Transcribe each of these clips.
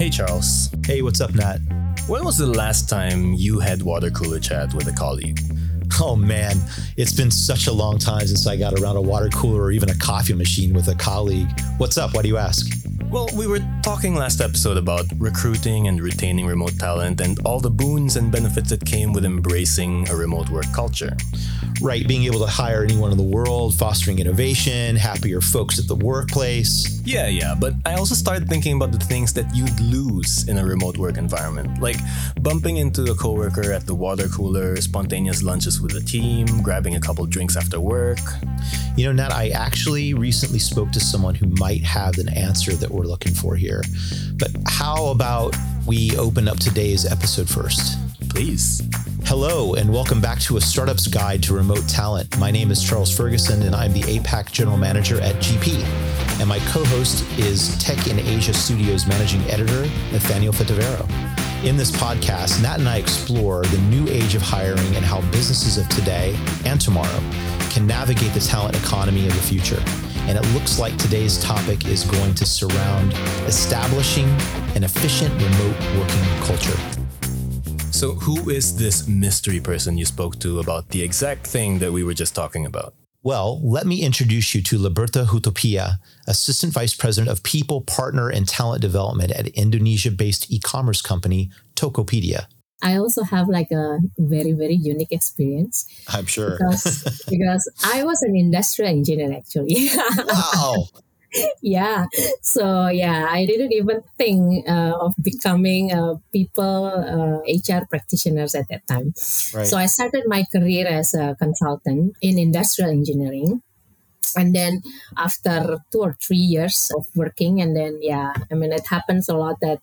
Hey Charles, Hey, what's up, Nat? when was the last time you had water cooler chat with a colleague? Oh man, it's been such a long time since I got around a water cooler or even a coffee machine with a colleague. What's up? Why do you ask? Well, we were talking last episode about recruiting and retaining remote talent and all the boons and benefits that came with embracing a remote work culture. Right, being able to hire anyone in the world, fostering innovation, happier folks at the workplace. Yeah, but I also started thinking about the things that you'd lose in a remote work environment, like bumping into a coworker at the water cooler, spontaneous lunches with the team, grabbing a couple drinks after work. You know, Nat, I actually recently spoke to someone who might have an answer that we're looking for here. But how about we open up today's episode first? Please. Hello, and welcome back to A Startup's Guide to Remote Talent. My name is Charles Ferguson, and I'm the APAC General Manager at GP. And my co-host is Tech in Asia Studios Managing Editor, Nathaniel Fitavero. In this podcast, Nat and I explore the new age of hiring and how businesses of today and tomorrow can navigate the talent economy of the future. And it looks like today's topic is going to surround establishing an efficient remote working culture. So, who is this mystery person you spoke to about the exact thing that we were just talking about? Well, let me introduce you to Liberta Hutopia, Assistant Vice President of People, Partner, and Talent Development at Indonesia-based e-commerce company Tokopedia. I also have like a very, very unique experience. I'm sure. Because I was an industrial engineer actually. Wow. Yeah. So yeah, I didn't even think of becoming a people HR practitioners at that time. Right. So I started my career as a consultant in industrial engineering. And then after 2 or 3 years of working, and then, it happens a lot that,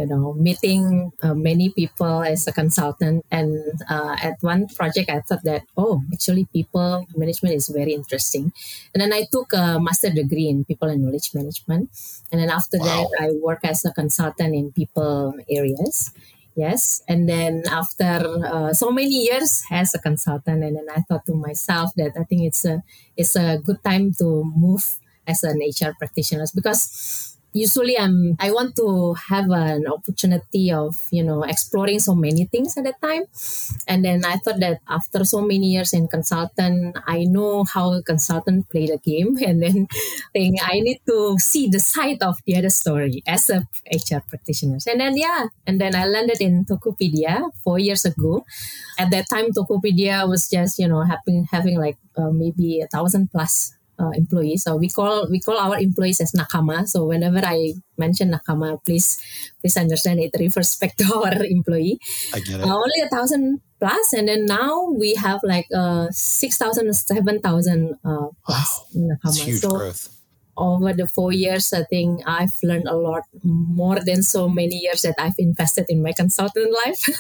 meeting many people as a consultant. And at one project, I thought that, actually people management is very interesting. And then I took a master degree in people and knowledge management. And then after that, I work as a consultant in people areas. Yes. And then after so many years as a consultant, and then I thought to myself that I think it's a good time to move as an HR practitioner, because usually I want to have an opportunity of, exploring so many things at that time. And then I thought that after so many years in consultant, I know how a consultant play the game. And then I need to see the side of the other story as a HR practitioner. And then I landed in Tokopedia 4 years ago. At that time, Tokopedia was just, having like maybe 1,000 plus employees. So we call our employees as nakama. So whenever I mention nakama, please understand it refers back to our employee. I get it. Only 1,000 plus, and then now we have like 6,000, 7,000 plus nakama. That's huge growth. Over the 4 years, I think I've learned a lot more than so many years that I've invested in my consultant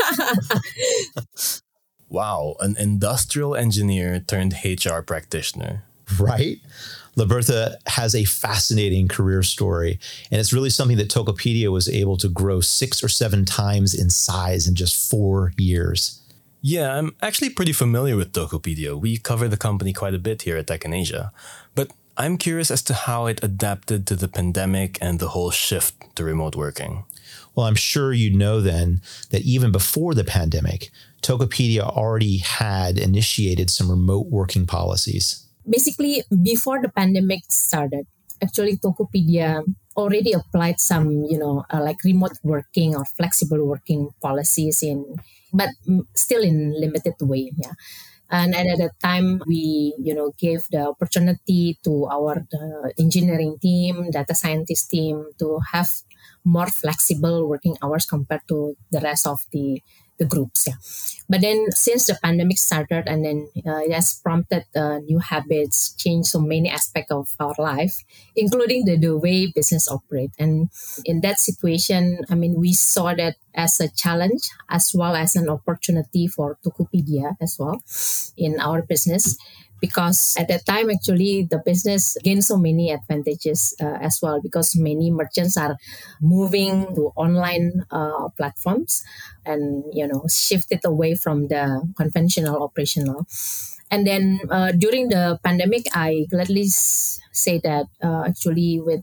life. Wow, an industrial engineer turned HR practitioner. Right? Liberta has a fascinating career story, and it's really something that Tokopedia was able to grow 6 or 7 times in size in just 4 years. Yeah, I'm actually pretty familiar with Tokopedia. We cover the company quite a bit here at Tech in Asia. But I'm curious as to how it adapted to the pandemic and the whole shift to remote working. Well, I'm sure you know then that even before the pandemic, Tokopedia already had initiated some remote working policies. Basically, before the pandemic started, actually Tokopedia already applied some, like remote working or flexible working policies but still in limited way. Yeah. And at that time, we, gave the opportunity to our engineering team, data scientist team to have more flexible working hours compared to the rest of the groups. Yeah. But then since the pandemic started, and then it has prompted new habits, changed so many aspects of our life, including the way business operate. And in that situation, we saw that as a challenge as well as an opportunity for Tokopedia as well in our business. Because at that time, actually, the business gained so many advantages as well, because many merchants are moving to online platforms and, shifted away from the conventional operational. And then during the pandemic, I gladly say that actually with the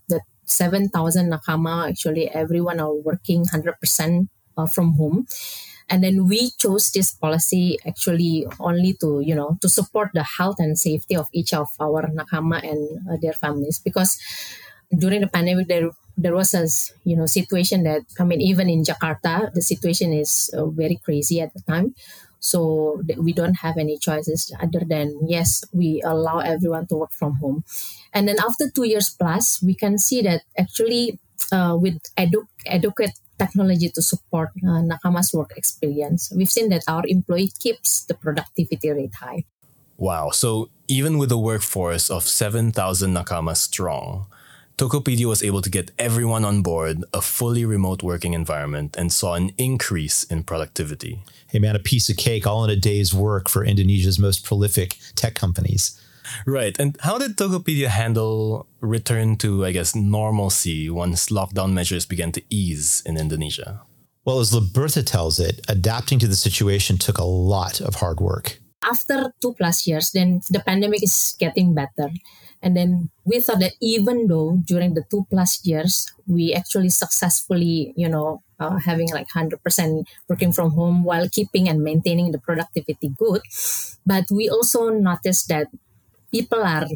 7,000 nakama, actually everyone are working 100% from home. And then we chose this policy actually only to, to support the health and safety of each of our nakama and their families. Because during the pandemic, there was a, situation that, even in Jakarta, the situation is very crazy at the time. So we don't have any choices other than, yes, we allow everyone to work from home. And then after 2 years plus, we can see that actually with adequate technology to support nakama's work experience, we've seen that our employee keeps the productivity rate high. Wow. So even with a workforce of 7,000 nakama strong, Tokopedia was able to get everyone on board a fully remote working environment and saw an increase in productivity. Hey man, a piece of cake all in a day's work for Indonesia's most prolific tech companies. Right. And how did Tokopedia handle return to, I guess, normalcy once lockdown measures began to ease in Indonesia? Well, as Liberta tells it, adapting to the situation took a lot of hard work. After 2+ years, then the pandemic is getting better. And then we thought that even though during the 2+ years, we actually successfully, having like 100% working from home while keeping and maintaining the productivity good. But we also noticed that people are,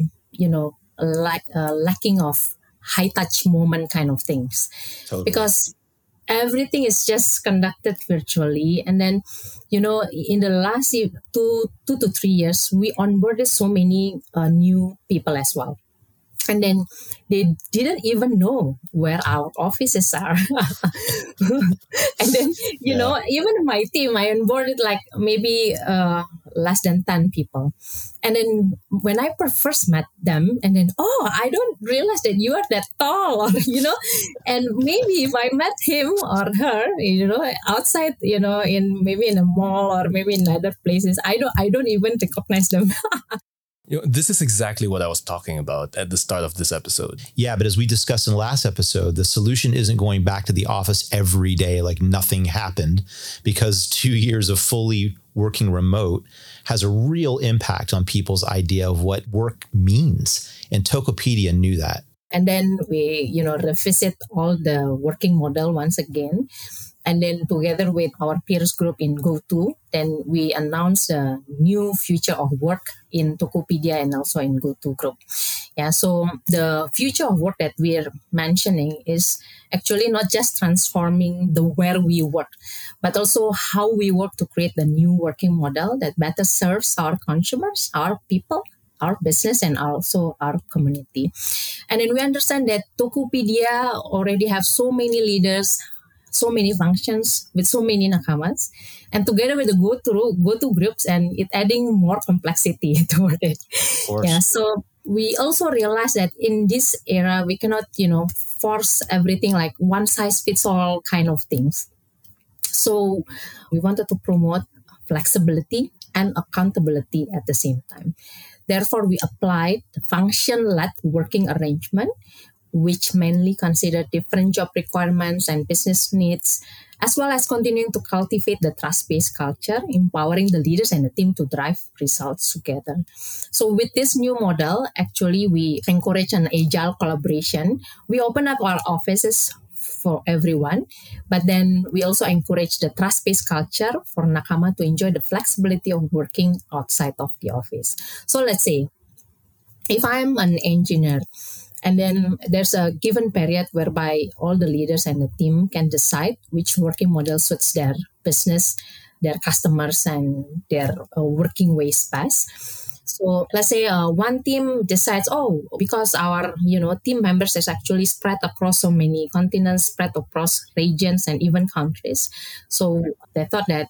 lacking of high touch moment kind of things. Totally. Because everything is just conducted virtually. And then, in the last 2 to 3 years, we onboarded so many new people as well. And then they didn't even know where our offices are. And then, even my team, I onboarded like maybe less than 10 people. And then when I first met them, and then, I don't realize that you are that tall, or, and maybe if I met him or her, outside, in a mall or maybe in other places, I don't even recognize them. This is exactly what I was talking about at the start of this episode. Yeah, but as we discussed in the last episode, the solution isn't going back to the office every day like nothing happened, because 2 years of fully working remote has a real impact on people's idea of what work means. And Tokopedia knew that. And then we, revisit all the working model once again. And then together with our peers group in GoTo, then we announced a new future of work in Tokopedia and also in GoTo group. Yeah, so the future of work that we're mentioning is actually not just transforming the where we work, but also how we work to create the new working model that better serves our consumers, our people, our business, and also our community. And then we understand that Tokopedia already have so many leaders, so many functions with so many nakamas, and together with the GoTo groups, and it adding more complexity toward it. Of course. Yeah, so we also realize that in this era, we cannot, force everything like one size fits all kind of things. So we wanted to promote flexibility and accountability at the same time. Therefore, we applied the function-led working arrangement, which mainly consider different job requirements and business needs, as well as continuing to cultivate the trust-based culture, empowering the leaders and the team to drive results together. So with this new model, actually, we encourage an agile collaboration. We open up our offices for everyone, but then we also encourage the trust-based culture for nakama to enjoy the flexibility of working outside of the office. So let's say, if I'm an engineer, and then there's a given period whereby all the leaders and the team can decide which working model suits their business, their customers, and their working ways best. So let's say one team decides, because our team members is actually spread across so many continents, spread across regions and even countries. So they thought that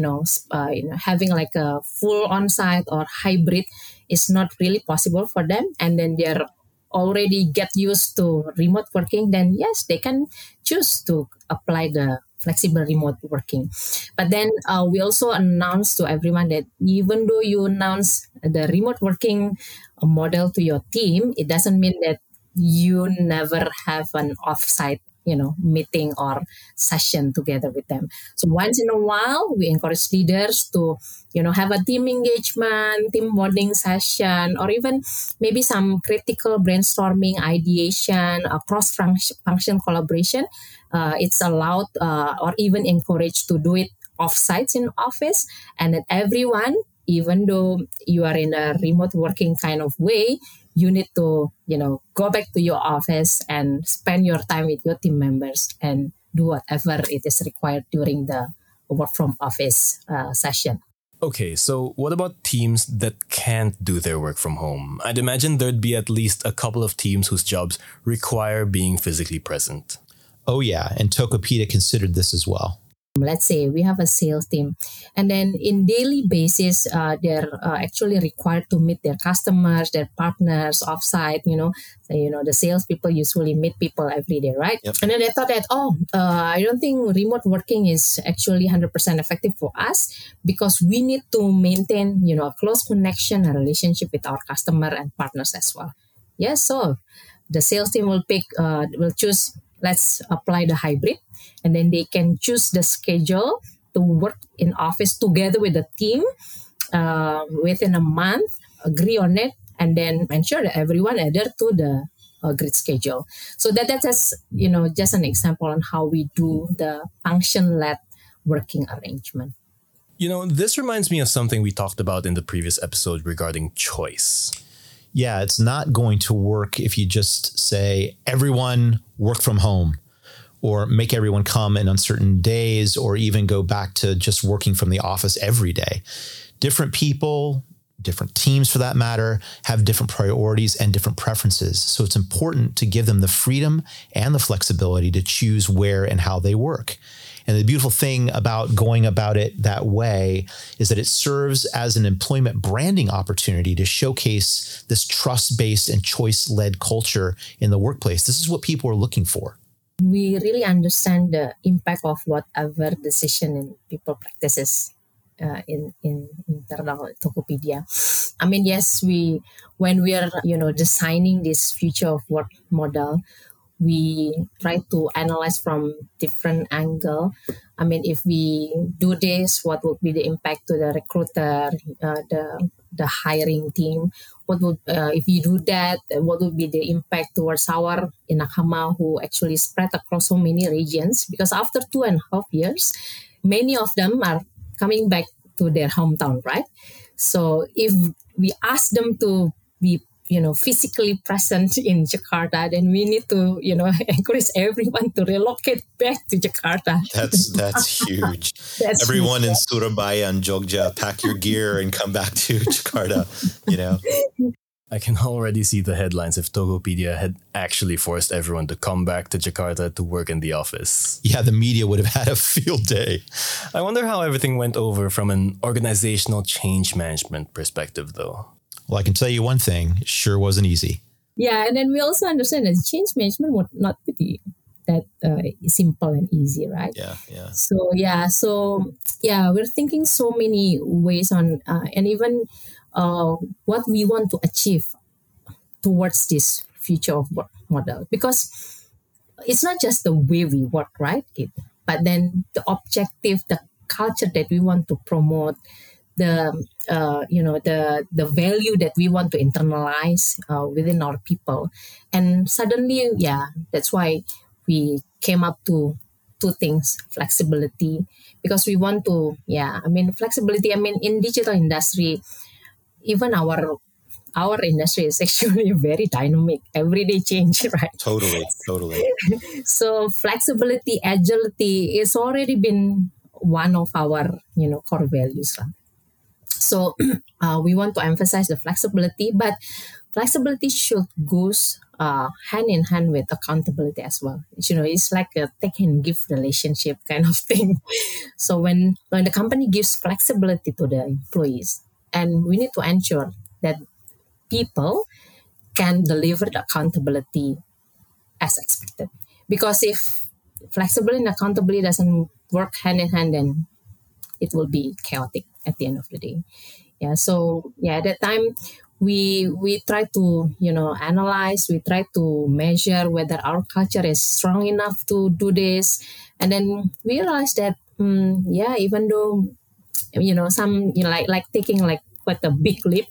having like a full on-site or hybrid is not really possible for them, and then they're already get used to remote working, then yes, they can choose to apply the flexible remote working. But then we also announced to everyone that even though you announce the remote working model to your team, it doesn't mean that you never have an off-site meeting or session together with them. So once in a while, we encourage leaders to, have a team engagement, team bonding session, or even maybe some critical brainstorming, ideation, cross-function collaboration. It's allowed or even encouraged to do it off-sites in office, and that everyone, even though you are in a remote working kind of way, you need to, go back to your office and spend your time with your team members and do whatever it is required during the work from office session. Okay, so what about teams that can't do their work from home? I'd imagine there'd be at least a couple of teams whose jobs require being physically present. Oh yeah, and Tokopedia considered this as well. Let's say we have a sales team, and then in daily basis, they're actually required to meet their customers, their partners offsite. The salespeople usually meet people every day, right? Yep. And then they thought that, I don't think remote working is actually 100% effective for us, because we need to maintain, a close connection and relationship with our customer and partners as well. Yes, so the sales team will choose. Let's apply the hybrid, and then they can choose the schedule to work in office together with the team within a month, agree on it, and then ensure that everyone adhere to the agreed schedule. So that's just an example on how we do the function-led working arrangement. This reminds me of something we talked about in the previous episode regarding choice. Yeah, it's not going to work if you just say everyone work from home, or make everyone come in uncertain days, or even go back to just working from the office every day. Different people, different teams for that matter, have different priorities and different preferences. So it's important to give them the freedom and the flexibility to choose where and how they work. And the beautiful thing about going about it that way is that it serves as an employment branding opportunity to showcase this trust-based and choice-led culture in the workplace. This is what people are looking for. We really understand the impact of whatever decision in people practices in internal Tokopedia. I mean, yes, when we are designing this future of work model, we try to analyze from different angle. I mean, if we do this, what would be the impact to the recruiter, the hiring team? What would if you do that? What would be the impact towards our Nakama who actually spread across so many regions? Because after 2.5 years, many of them are coming back to their hometown, right? So if we ask them to be physically present in Jakarta, then we need to, encourage everyone to relocate back to Jakarta. That's huge. Everyone huge. In Surabaya and Jogja, pack your gear and come back to Jakarta, I can already see the headlines if Tokopedia had actually forced everyone to come back to Jakarta to work in the office. Yeah, the media would have had a field day. I wonder how everything went over from an organizational change management perspective, though. Well, I can tell you one thing, it sure wasn't easy. Yeah, and then we also understand that change management would not be that simple and easy, right? Yeah. So we're thinking so many ways on, and even what we want to achieve towards this future of work model. Because it's not just the way we work, right? But then the objective, the culture that we want to promote, the value that we want to internalize within our people. And suddenly, that's why we came up to two things: flexibility, because we want to, flexibility. I mean, in digital industry, even our industry is actually very dynamic, everyday change, right? Totally. So flexibility, agility is already been one of our, core values, right? So we want to emphasize the flexibility, but flexibility should go hand in hand with accountability as well. It's like a take and give relationship kind of thing. So when the company gives flexibility to the employees, and we need to ensure that people can deliver the accountability as expected. Because if flexibility and accountability doesn't work hand in hand, then it will be chaotic at the end of the day. Yeah. So at that time, we try to analyze, we try to measure whether our culture is strong enough to do this, and then we realize that even though some like taking like quite a big leap,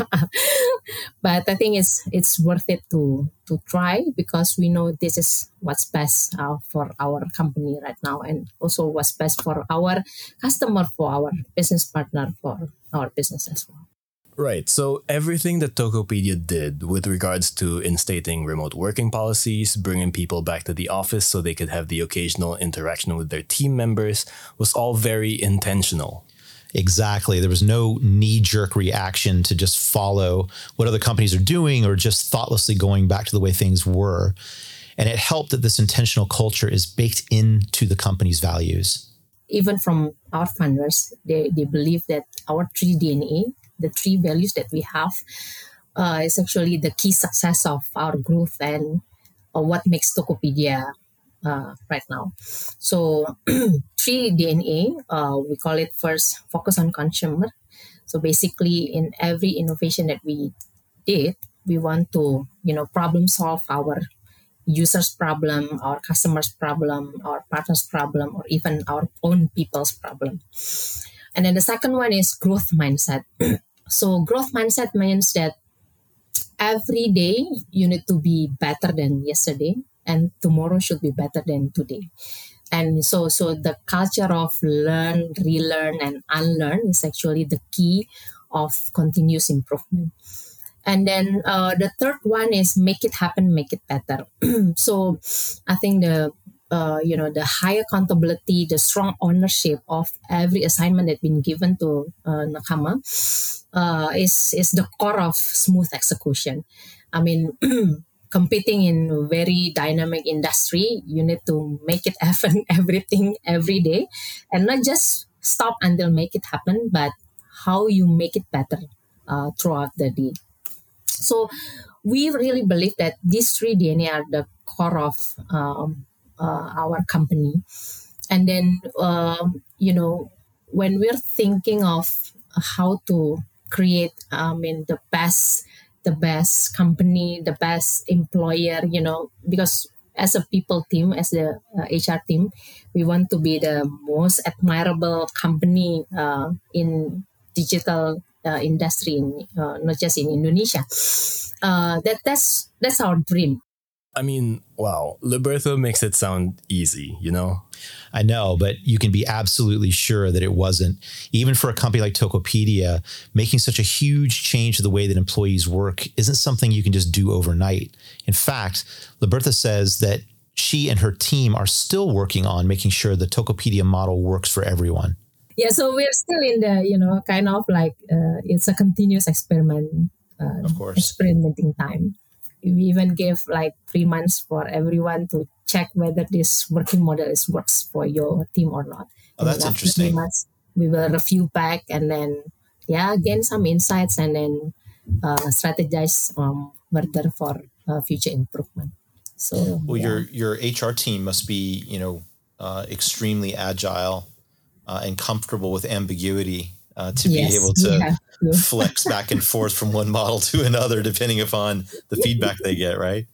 but I think it's worth it to try, because we know this is what's best for our company right now, and also what's best for our customer, for our business partner, for our business as well. Right. So everything that Tokopedia did with regards to instating remote working policies, bringing people back to the office so they could have the occasional interaction with their team members, was all very intentional. Exactly. There was no knee-jerk reaction to just follow what other companies are doing or just thoughtlessly going back to the way things were. And it helped that this intentional culture is baked into the company's values. Even from our founders, they believe that our 3 DNA, the 3 values that we have, is actually the key success of our growth and what makes Tokopedia right now. So 3 DNA, we call it first, focus on consumer. So basically in every innovation that we did, we want to, problem solve our users' problem, our customers' problem, our partners' problem, or even our own people's problem. And then the second one is growth mindset. So growth mindset means that every day you need to be better than yesterday, and tomorrow should be better than today. And so the culture of learn, relearn, and unlearn is actually the key of continuous improvement. And then the third one is make it happen, make it better. So I think the high accountability, the strong ownership of every assignment that's been given to Nakama is the core of smooth execution. I mean, competing in a very dynamic industry, you need to make it happen everything every day, and not just stop until make it happen, but how you make it better throughout the day. So we really believe that these 3 DNA are the core of our company. And then, when we're thinking of how to create, the best company, the best employer, because as a people team, as the HR team, we want to be the most admirable company in digital industry, not just in Indonesia. That's our dream. I mean, wow, Libertho makes it sound easy, I know, but you can be absolutely sure that it wasn't. Even for a company like Tokopedia, making such a huge change to the way that employees work isn't something you can just do overnight. In fact, Libertho says that she and her team are still working on making sure the Tokopedia model works for everyone. Yeah, so we're still in the, kind of like it's a continuous experiment, of course, experimenting time. We even gave like 3 months for everyone to check whether this working model works for your team or not. Oh, that's interesting. 3 months, we will review back and then, gain some insights and then strategize further for future improvement. So, your HR team must be, extremely agile and comfortable with ambiguity to be able to flex back and forth from one model to another, depending upon the feedback they get, right?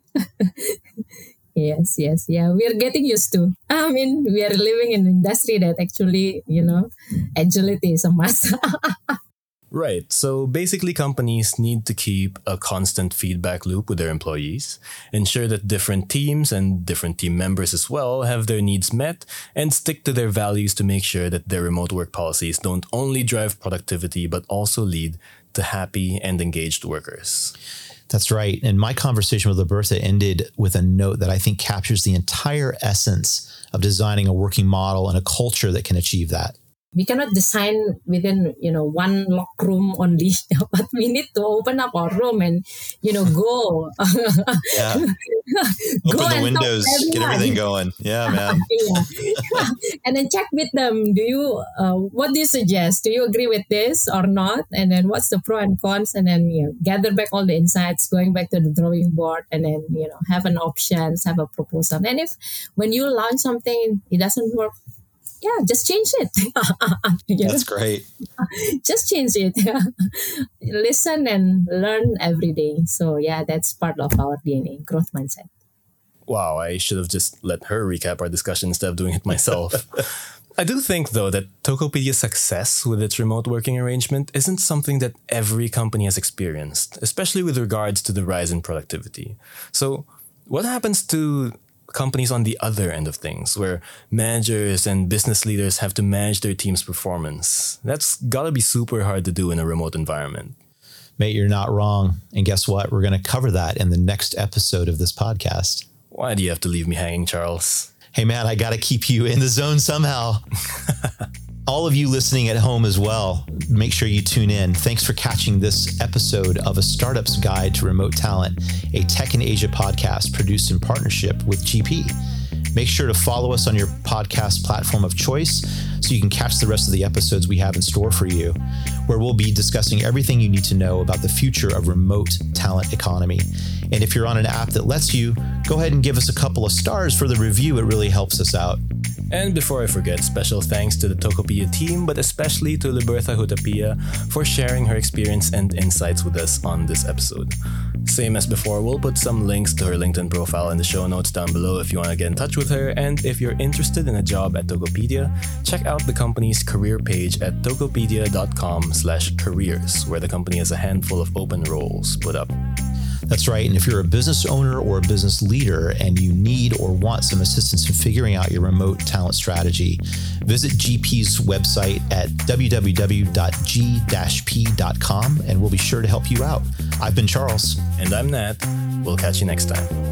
Yes. Yeah, we are getting used to. I mean, we are living in an industry that actually, agility is a must. Right. So basically, companies need to keep a constant feedback loop with their employees, ensure that different teams and different team members as well have their needs met, and stick to their values to make sure that their remote work policies don't only drive productivity, but also lead to happy and engaged workers. That's right. And my conversation with Libertho ended with a note that I think captures the entire essence of designing a working model and a culture that can achieve that. We cannot design within, one lock room only, but we need to open up our room and, go. Yeah. Go open the windows, get everything going. Yeah, man. And then check with them. What do you suggest? Do you agree with this or not? And then what's the pro and cons? And then, gather back all the insights, going back to the drawing board, and then, have an options, have a proposal. And if when you launch something, it doesn't work, just change it. That's great. Just change it. Listen and learn every day. So yeah, that's part of our DNA, growth mindset. Wow, I should have just let her recap our discussion instead of doing it myself. I do think, though, that Tokopedia's success with its remote working arrangement isn't something that every company has experienced, especially with regards to the rise in productivity. So, what happens to companies on the other end of things, where managers and business leaders have to manage their team's performance? That's gotta be super hard to do in a remote environment. Mate, you're not wrong. And guess what? We're going to cover that in the next episode of this podcast. Why do you have to leave me hanging, Charles? Hey, man, I got to keep you in the zone somehow. All of you listening at home as well, make sure you tune in. Thanks for catching this episode of A Startup's Guide to Remote Talent, a Tech in Asia podcast produced in partnership with GP. Make sure to follow us on your podcast platform of choice so you can catch the rest of the episodes we have in store for you, where we'll be discussing everything you need to know about the future of remote talent economy. And if you're on an app that lets you, go ahead and give us a couple of stars for the review. It really helps us out. And before I forget, special thanks to the Tokopedia team, but especially to Libertha Hutapia for sharing her experience and insights with us on this episode. Same as before, we'll put some links to her LinkedIn profile in the show notes down below if you want to get in touch with her. And if you're interested in a job at Tokopedia, check out the company's career page at tokopedia.com/careers, where the company has a handful of open roles put up. That's right. And if you're a business owner or a business leader and you need or want some assistance in figuring out your remote talent strategy, visit GP's website at www.g-p.com and we'll be sure to help you out. I've been Charles. And I'm Nat. We'll catch you next time.